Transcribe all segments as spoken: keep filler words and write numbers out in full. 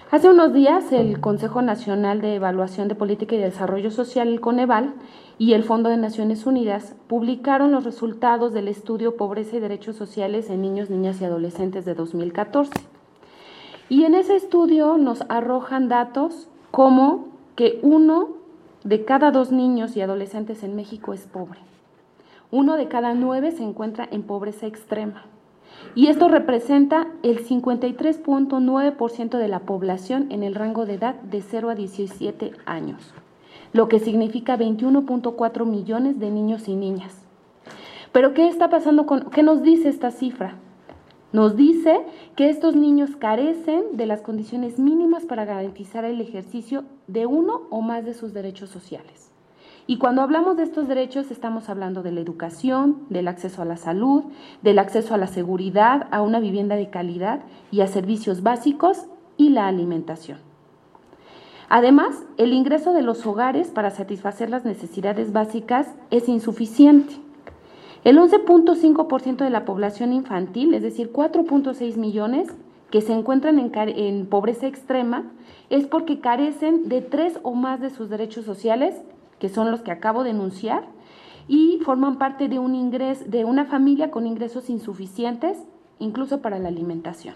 Hace unos días, el Consejo Nacional de Evaluación de Política y Desarrollo Social, el Coneval, y el Fondo de Naciones Unidas publicaron los resultados del estudio Pobreza y Derechos Sociales en Niños, Niñas y Adolescentes de dos mil catorce. Y en ese estudio nos arrojan datos como que uno de cada dos niños y adolescentes en México es pobre. Uno de cada nueve se encuentra en pobreza extrema. Y esto representa el cincuenta y tres punto nueve por ciento de la población en el rango de edad de cero a diecisiete años, lo que significa veintiuno punto cuatro millones de niños y niñas. Pero ¿qué está pasando con, qué nos dice esta cifra? Nos dice que estos niños carecen de las condiciones mínimas para garantizar el ejercicio de uno o más de sus derechos sociales. Y cuando hablamos de estos derechos estamos hablando de la educación, del acceso a la salud, del acceso a la seguridad, a una vivienda de calidad y a servicios básicos y la alimentación. Además, el ingreso de los hogares para satisfacer las necesidades básicas es insuficiente. El once punto cinco por ciento de la población infantil, es decir, cuatro punto seis millones, que se encuentran en, en pobreza extrema, es porque carecen de tres o más de sus derechos sociales, que son los que acabo de enunciar, y forman parte de, un ingreso, de una familia con ingresos insuficientes, incluso para la alimentación.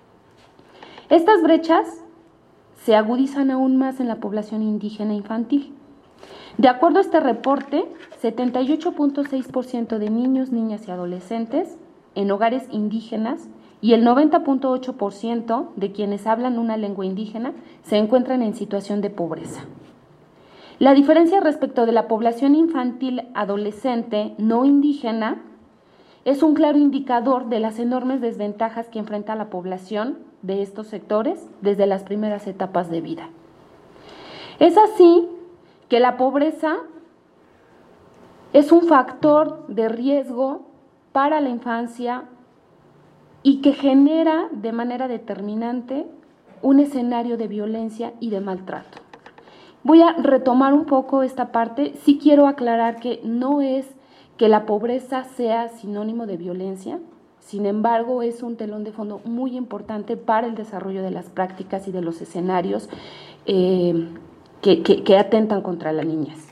Estas brechas se agudizan aún más en la población indígena infantil. De acuerdo a este reporte, setenta y ocho punto seis por ciento de niños, niñas y adolescentes en hogares indígenas y el noventa punto ocho por ciento de quienes hablan una lengua indígena se encuentran en situación de pobreza. La diferencia respecto de la población infantil adolescente no indígena es un claro indicador de las enormes desventajas que enfrenta la población de estos sectores desde las primeras etapas de vida. Es así que la pobreza es un factor de riesgo para la infancia y que genera de manera determinante un escenario de violencia y de maltrato. Voy a retomar un poco esta parte. Sí quiero aclarar que no es que la pobreza sea sinónimo de violencia, sin embargo es un telón de fondo muy importante para el desarrollo de las prácticas y de los escenarios eh, que, que, que atentan contra la niñez.